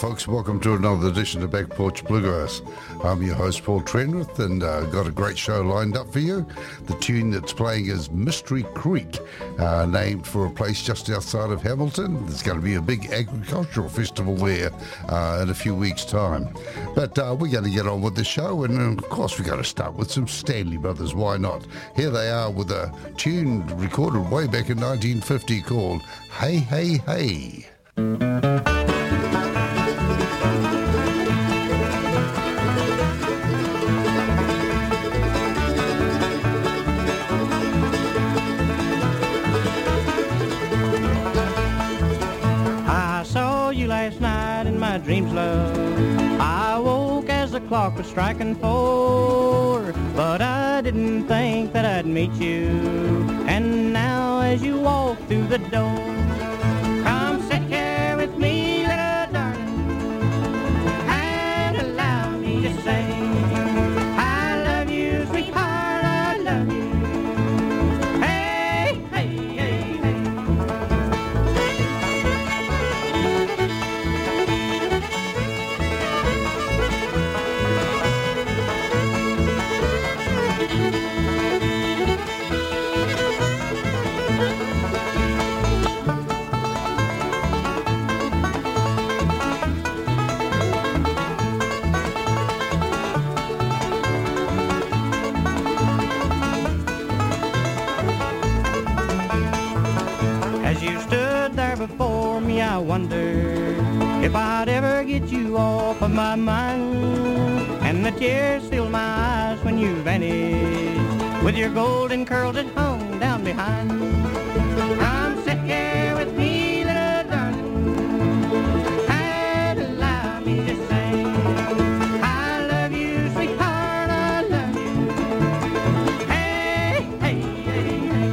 folks. Welcome to another edition of Back Porch Bluegrass. I'm your host, Paul Trenwith, and got a great show lined up for you. The tune that's playing is Mystery Creek, named for a place just outside of Hamilton. There's going to be a big agricultural festival there in a few weeks' time. But we're going to get on with the show, and of course we're going to start with some Stanley Brothers. Why not? Here they are with a tune recorded way back in 1950 called Hey, Hey, Hey. Last night in my dreams, love, I woke as the clock was striking 4, but I didn't think that I'd meet you. And now as you walk through the door, come sit here with me, little darling, and allow me to say I love you, sweetheart, I love you. Hey, hey, hey, hey. Before me, I wondered if I'd ever get you off of my mind. And the tears filled my eyes when you vanished, with your golden curls that hung down behind. Come sit here with me, little darling, and allow me to say I love you, sweetheart, I love you. Hey, hey, hey, hey.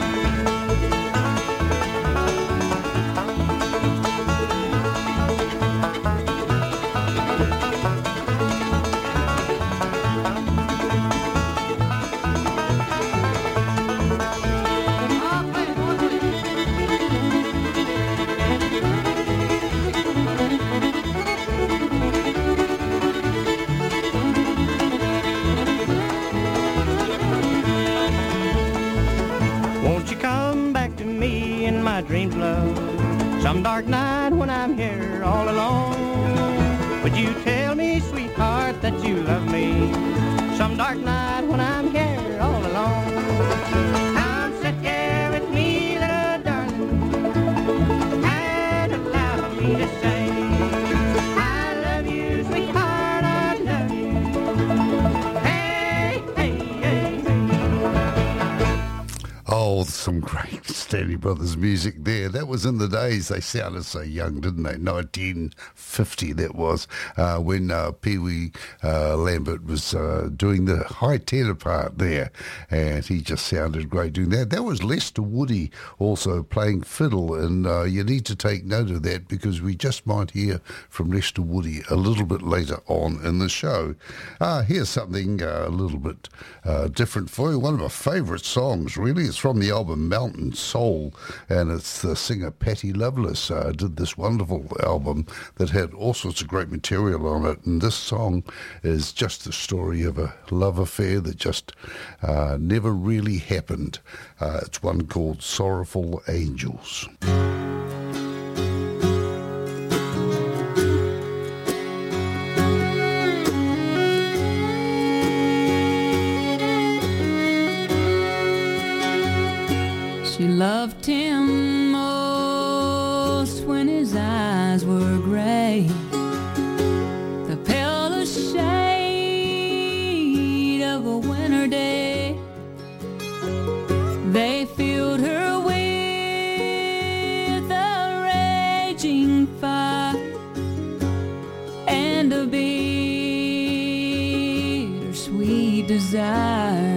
Dreams, love, some dark night when I'm here all alone. Would you tell me, sweetheart, that you love me? Some dark night when I'm here all alone. Come sit here with me, little darling, and allow me to say I love you, sweetheart, I love you. Hey, hey, hey, hey. Oh, some great Stanley Brothers music there. That was in the days. They sounded so young, didn't they? 1950 that was, when Pee Wee Lambert was doing the high tenor part there, and he just sounded great doing that. That was Lester Woody also playing fiddle, and you need to take note of that because we just might hear from Lester Woody a little bit later on in the show. Here's something a little bit different for you. One of my favourite songs, really. It's from the album Mountain Soul, and it's the singer Patty Loveless did this wonderful album that had all sorts of great material on it, and this song is just the story of a love affair that just never really happened. It's one called Sorrowful Angels. She loved him most when his eyes were gray, the palest shade of a winter day. They filled her with a raging fire and a bittersweet desire.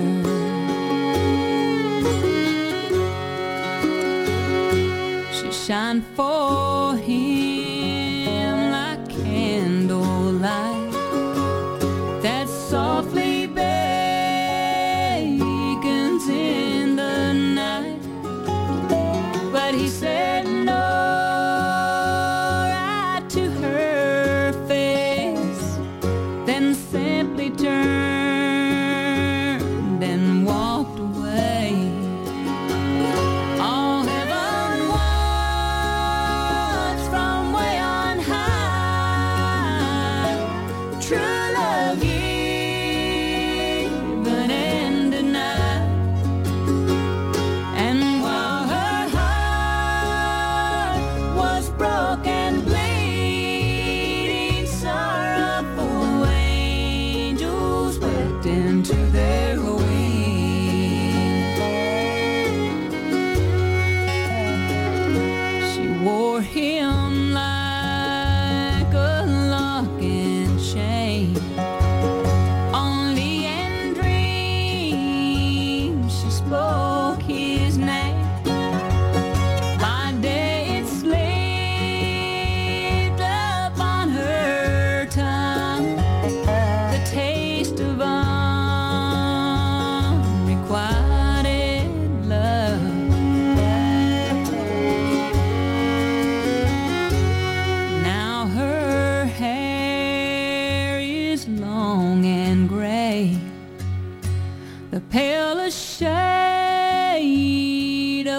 Shine for him like candlelight that softly beckons in the night. But he said no right to her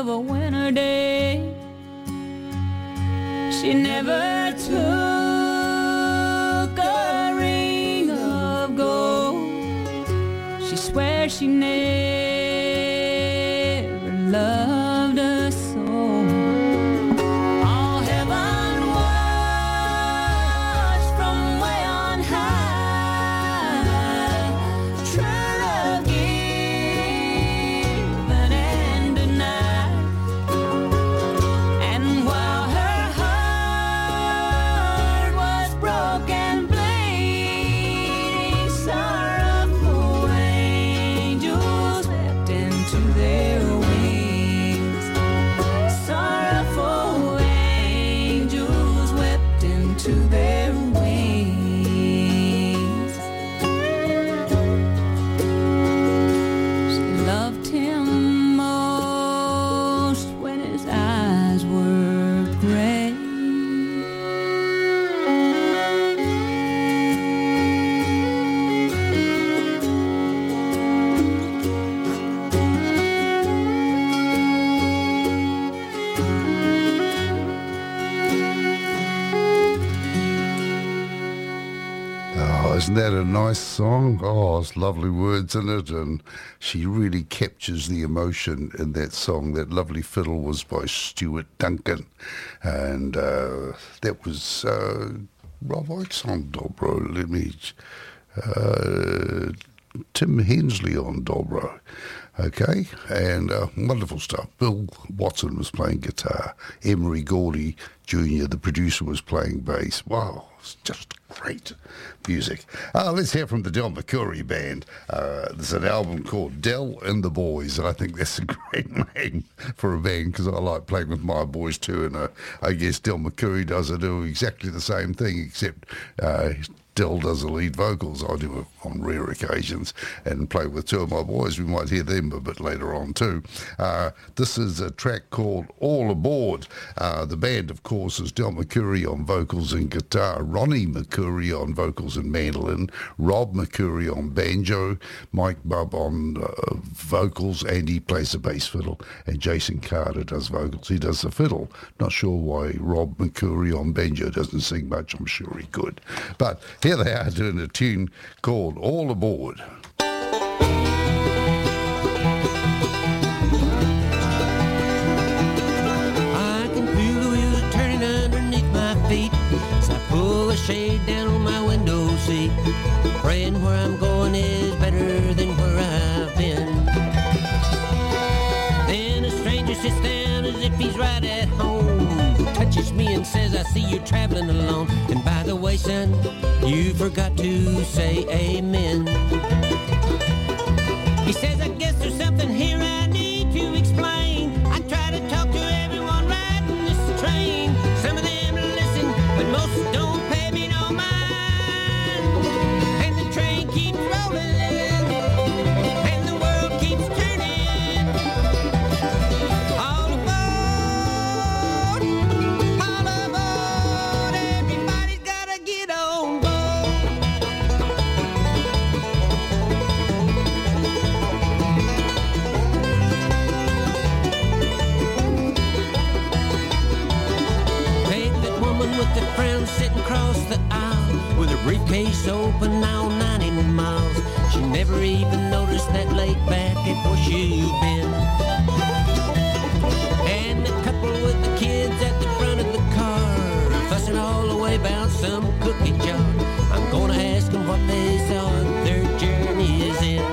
of a winter day. She never took a ring of gold. She swears she never loved a soul. All heaven watched from way on high. True love given and denied. And while her heart was broken, bleeding, sorrowful angels wept into their wings. Sorrowful angels wept into their wings. She loved him most when his eyes were gray. Oh, isn't that a nice song? Oh, it's lovely words in it, and she really captures the emotion in that song. That lovely fiddle was by Stuart Duncan, and that was Rob Oakes on dobro. Tim Hensley on dobro. Okay, and wonderful stuff. Bill Watson was playing guitar. Emery Gordy Jr., the producer, was playing bass. Wow, it's just great music. Let's hear from the Del McCoury Band. There's an album called Del and the Boys, and I think that's a great name for a band because I like playing with my boys too, and I guess Del McCoury does exactly the same thing, except Del does the lead vocals. I do it on rare occasions and play with two of my boys. We might hear them a bit later on too. This is a track called All Aboard. The band, of course, is Del McCoury on vocals and guitar, Ronnie McCoury on vocals and mandolin, Rob McCoury on banjo, Mike Bubb on vocals, and he plays the bass fiddle, and Jason Carter does vocals. He does the fiddle. Not sure why Rob McCoury on banjo doesn't sing much. I'm sure he could. But here they are doing a tune called All Aboard. I can feel the wheels turning underneath my feet, so I pull the shade down on my window seat, praying where I'm going is better than where I've been. Then a stranger sits down as if he's right at home, touches me and says, I see you're traveling alone. And by the way, son, you forgot to say amen. He says, I guess there's something here I need to explain. I try to talk to everyone riding this train. Some of them listen, but most don't pay me no mind. And the train keeps rolling, and the world keeps turning. All aboard, everybody's gotta get on board. Take that woman with the frown sitting across the aisle, with her briefcase open now 91 miles. She never even noticed that laid back at where she'd been. And the couple with the kids at the front of the car, fussing all the way about some cookie jar. I'm gonna ask them what they saw their journey's in.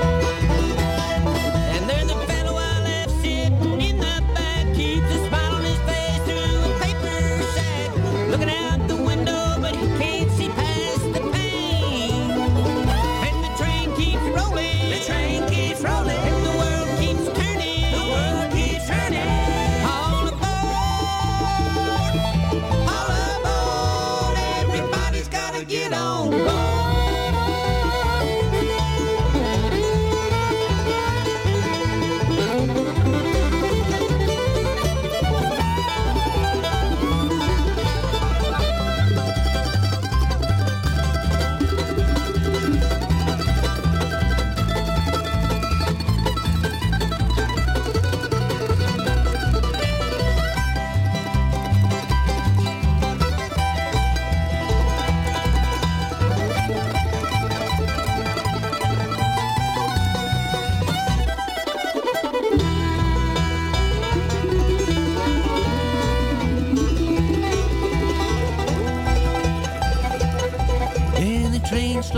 And there's a fellow I left sitting in the back, keeps a smile on his face through a paper sack, looking out the window, but he can't see past the pane. And the train keeps rolling, the train keeps rolling.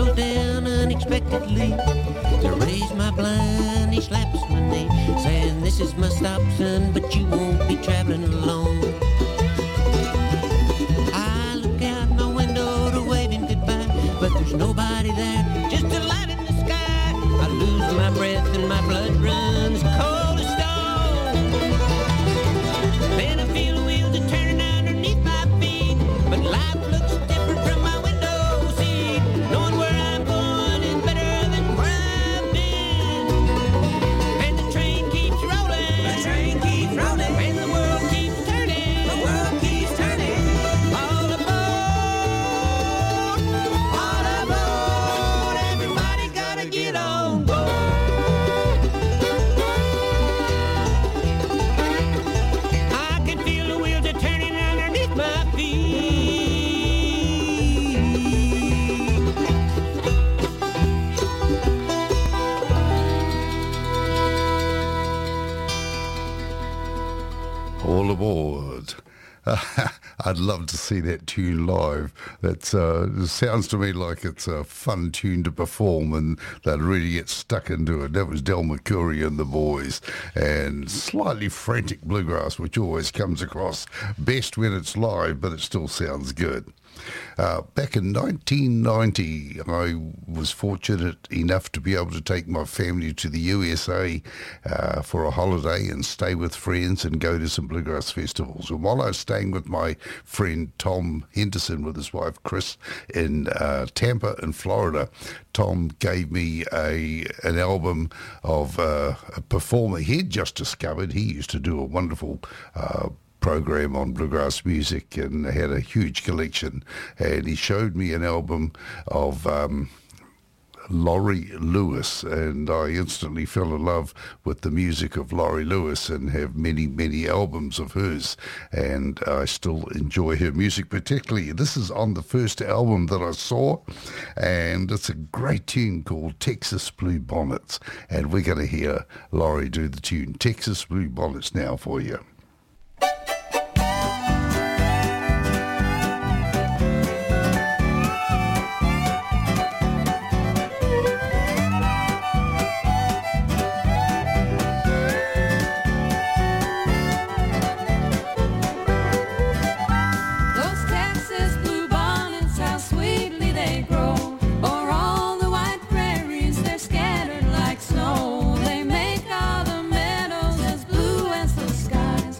slows down unexpectedly. To raise my blind, he slaps my knee, saying, "This is my stop, son, but you won't be traveling alone." I look out my window to wave him goodbye, but there's nobody there, just a light in the sky. I lose my breath and my blood runs cold as stone. Then I feel the wheels are turning underneath my feet, but life looks different from my window seat. Knowing where I'm going is better than where I've been. And the train keeps rolling. The train keeps rolling. And the world keeps turning. The world keeps turning. All aboard. All aboard. Everybody gotta get on board. I can feel the wheels are turning underneath my feet. All aboard. I'd love to see that tune live. It sounds to me like it's a fun tune to perform, and they'd really get stuck into it. That was Del McCoury and the boys, and slightly frantic bluegrass, which always comes across best when it's live, but it still sounds good. Back in 1990, I was fortunate enough to be able to take my family to the USA for a holiday and stay with friends and go to some bluegrass festivals. And while I was staying with my friend Tom Henderson with his wife Chris in Tampa in Florida, Tom gave me an album of a performer he'd just discovered. He used to do a wonderful program on bluegrass music and had a huge collection, and he showed me an album of Laurie Lewis, and I instantly fell in love with the music of Laurie Lewis and have many albums of hers, and I still enjoy her music particularly. This is on the first album that I saw, and it's a great tune called Texas Blue Bonnets, and we're going to hear Laurie do the tune Texas Blue Bonnets now for you. Those Texas blue bonnets, how sweetly they grow. O'er all the white prairies, they're scattered like snow. They make all the meadows as blue as the skies.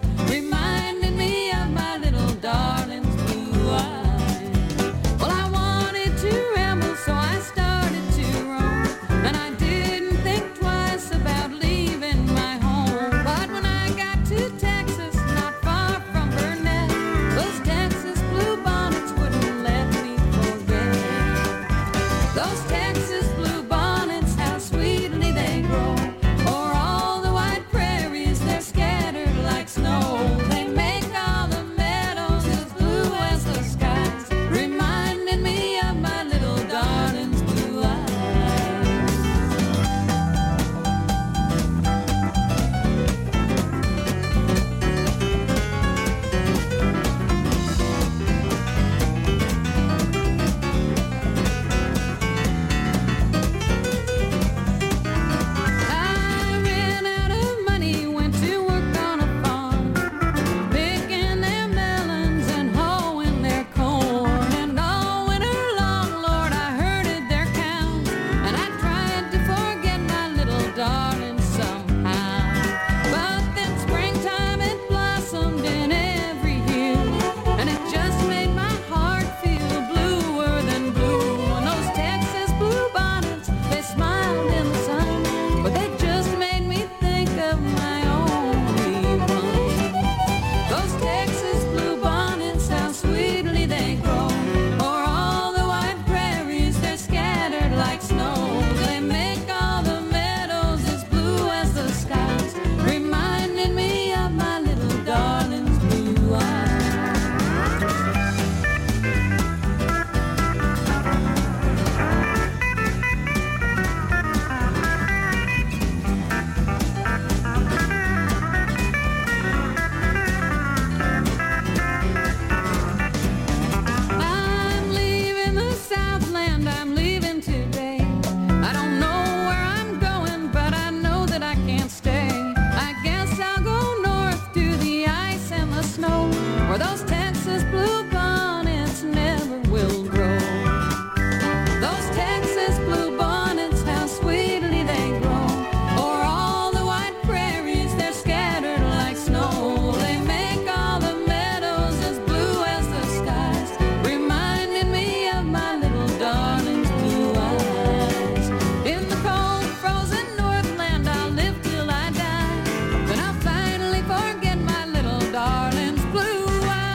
where those Texas bluebonnets never will grow. Those Texas bluebonnets, how sweetly they grow. O'er all the white prairies, they're scattered like snow. They make all the meadows as blue as the skies, reminding me of my little darling's blue eyes. In the cold, frozen Northland, I'll live till I die. Then I'll finally forget my little darling's blue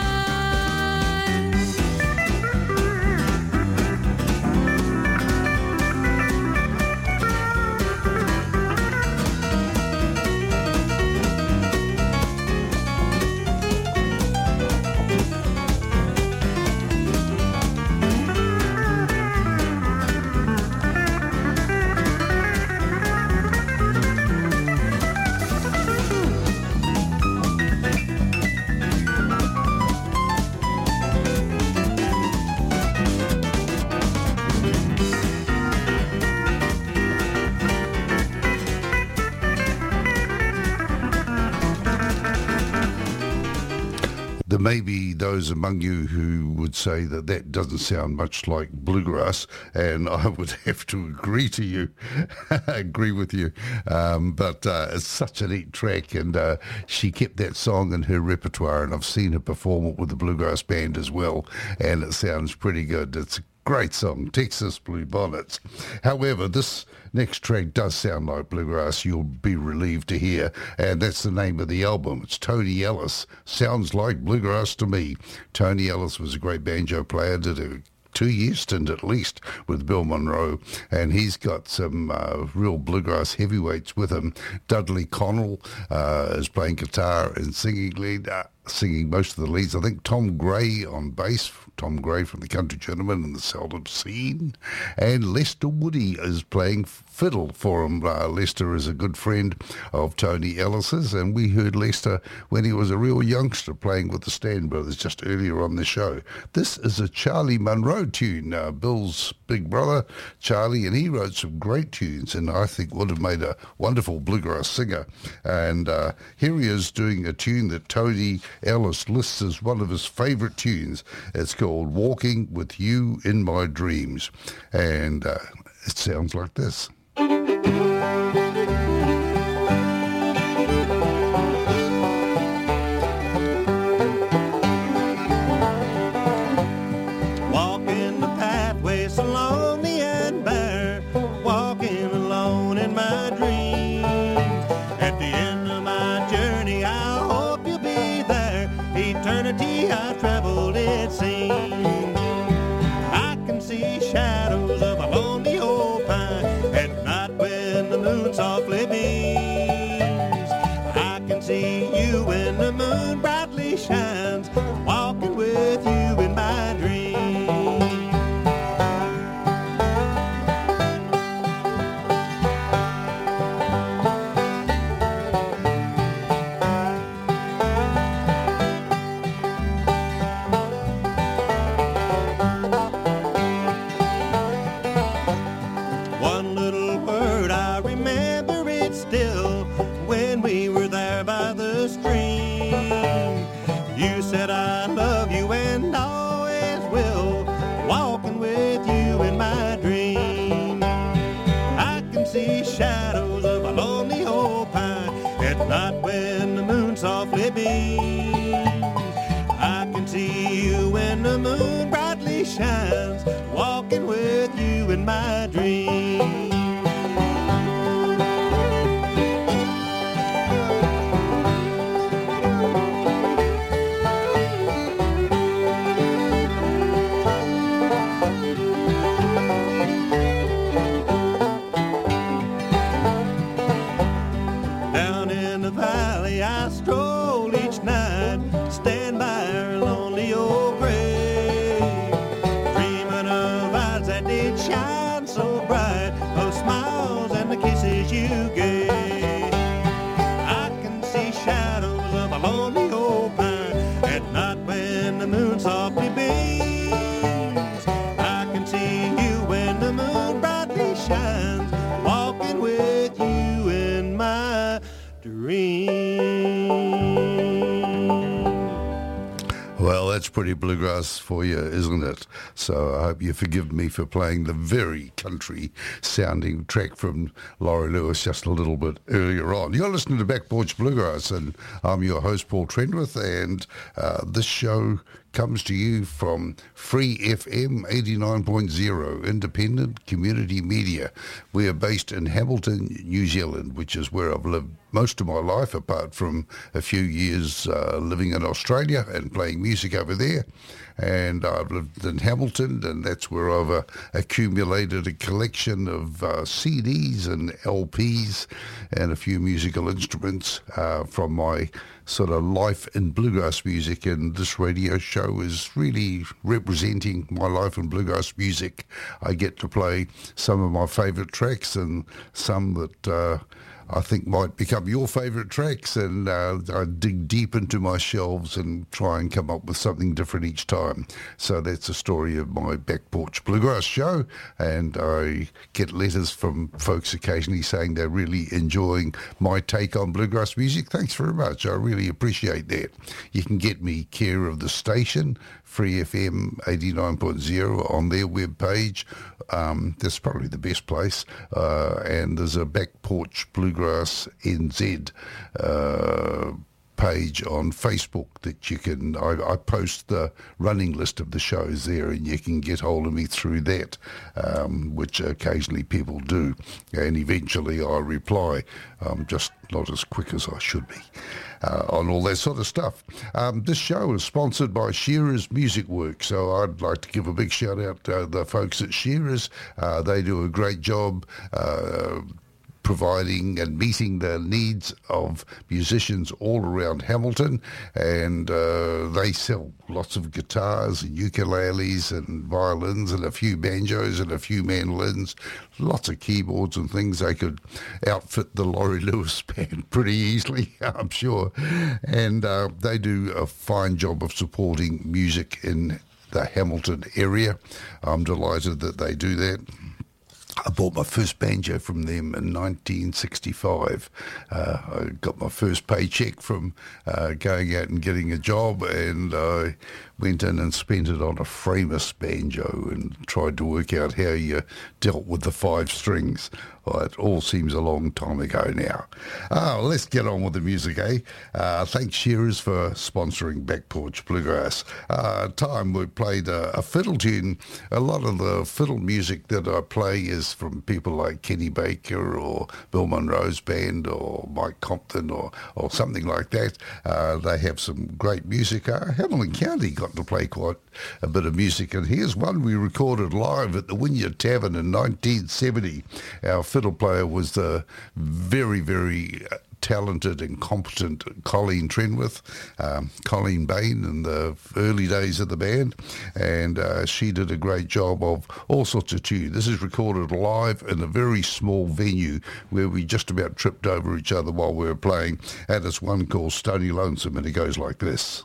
eyes. There may be those among you who would say that that doesn't sound much like bluegrass, and I would have to agree to you, agree with you. But it's such a neat track, and she kept that song in her repertoire, and I've seen her perform it with the bluegrass band as well, and it sounds pretty good. It's a great song, Texas Bluebonnets. However, this next track does sound like bluegrass, you'll be relieved to hear, and that's the name of the album. It's Tony Ellis. Sounds like bluegrass to me. Tony Ellis was a great banjo player, did a 2-year stint at least with Bill Monroe, and he's got some real bluegrass heavyweights with him. Dudley Connell is playing guitar and singing lead, singing most of the leads. I think Tom Gray on bass, Tom Gray from the Country Gentlemen and the Seldom Scene, and Lester Woody is playing fiddle for him. Lester is a good friend of Tony Ellis's, and we heard Lester when he was a real youngster playing with the Stan Brothers just earlier on the show. This is a Charlie Monroe tune, Bill's big brother, Charlie, and he wrote some great tunes, and I think would have made a wonderful bluegrass singer. And here he is doing a tune that Tony Ellis lists as one of his favourite tunes. It's called Walking With You in My Dreams, and it sounds like this. Walking the pathway so lonely and bare, walking alone in my dreams. At the end of my journey, I hope you'll be there. Eternity I've traveled, it seems. I can see shadows of a lonely old pine at night when the moon softly beams. I can see you when the moon brightly shines, walking with you in my dreams. One little word, I remember it still, when we were there by the stream. You said I love you and always will, walking with you in my dream. I can see shadows of a lonely old pine at night when the moon softly beams. I can see you when the moon brightly shines, walking with you in my dream. Down in the valley I stroll each night, stand by her lonely old grave, dreaming of eyes that did shine so bright, of smiles and the kisses you gave. I can see shadows of a lonely old pine at night when the moon softly beams. I can see you when the moon brightly shines, walking with you in my dreams. that's pretty bluegrass for you, isn't it? So I hope you forgive me for playing the very country-sounding track from Laurie Lewis just a little bit earlier on. You're listening to Back Porch Bluegrass, and I'm your host, Paul Trendworth, and this show comes to you from Free FM 89.0, independent community media. We are based in Hamilton, New Zealand, which is where I've lived most of my life, apart from a few years living in Australia and playing music over there. And I've lived in Hamilton, and that's where I've accumulated a collection of CDs and LPs and a few musical instruments from my sort of life in bluegrass music. And this radio show is really representing my life in bluegrass music. I get to play some of my favourite tracks and some that I think might become your favourite tracks, and I dig deep into my shelves and try and come up with something different each time. So that's the story of my Back Porch Bluegrass show, and I get letters from folks occasionally saying they're really enjoying my take on bluegrass music. Thanks very much. I really appreciate that. You can get me care of the station, Free FM 89.0 on their webpage. That's probably the best place. And there's a Back Porch Bluegrass NZ page on Facebook that you can, I post the running list of the shows there, and you can get hold of me through that, which occasionally people do, and eventually I reply. Just not as quick as I should be on all that sort of stuff. This show is sponsored by Shearer's Music Works, so I'd like to give a big shout out to the folks at Shearer's. They do a great job providing and meeting the needs of musicians all around Hamilton, and they sell lots of guitars and ukuleles and violins and a few banjos and a few mandolins, lots of keyboards and things. They could outfit the Laurie Lewis band pretty easily, I'm sure, and they do a fine job of supporting music in the Hamilton area. I'm delighted that they do that. I bought my first banjo from them in 1965. I got my first paycheck from going out and getting a job, and I went in and spent it on a Framus banjo and tried to work out how you dealt with the 5 strings. Well, it all seems a long time ago now. Let's get on with the music, eh? Thanks, Shearers, for sponsoring Back Porch Bluegrass. Time we played a fiddle tune. A lot of the fiddle music that I play is from people like Kenny Baker or Bill Monroe's band or Mike Compton or something like that. They have some great music. Hamilton County got to play quite a bit of music, and here's one we recorded live at the Wynyard Tavern in 1970. Our fiddle player was the very, very talented and competent Colleen Trendworth, Colleen Bain in the early days of the band, and she did a great job of all sorts of tunes. This is recorded live in a very small venue where we just about tripped over each other while we were playing, and it's one called Stony Lonesome, and it goes like this.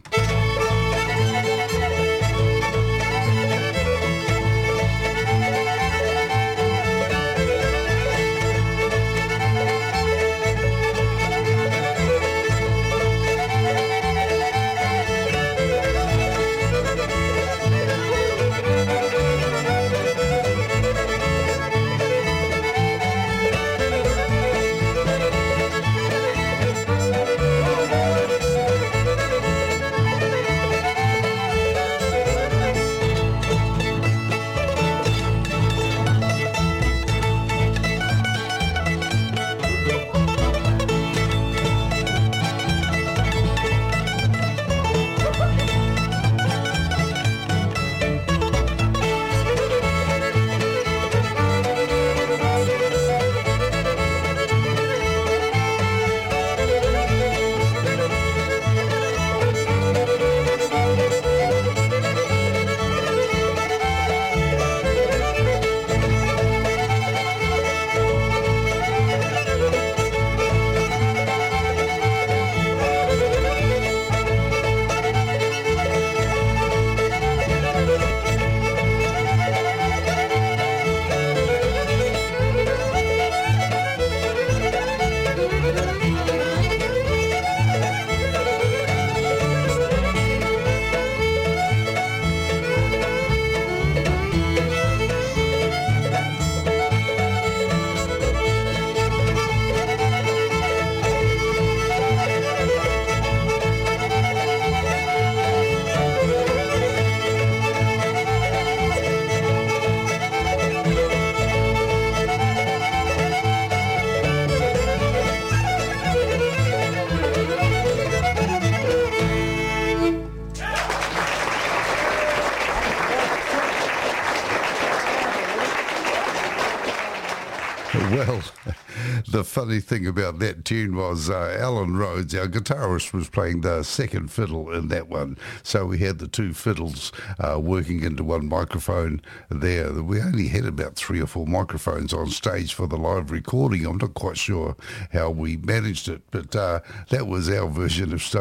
Well, the funny thing about that tune was Alan Rhodes, our guitarist, was playing the second fiddle in that one. So we had the two fiddles working into one microphone there. We only had about 3 or 4 microphones on stage for the live recording. I'm not quite sure how we managed it, but that was our version of Stone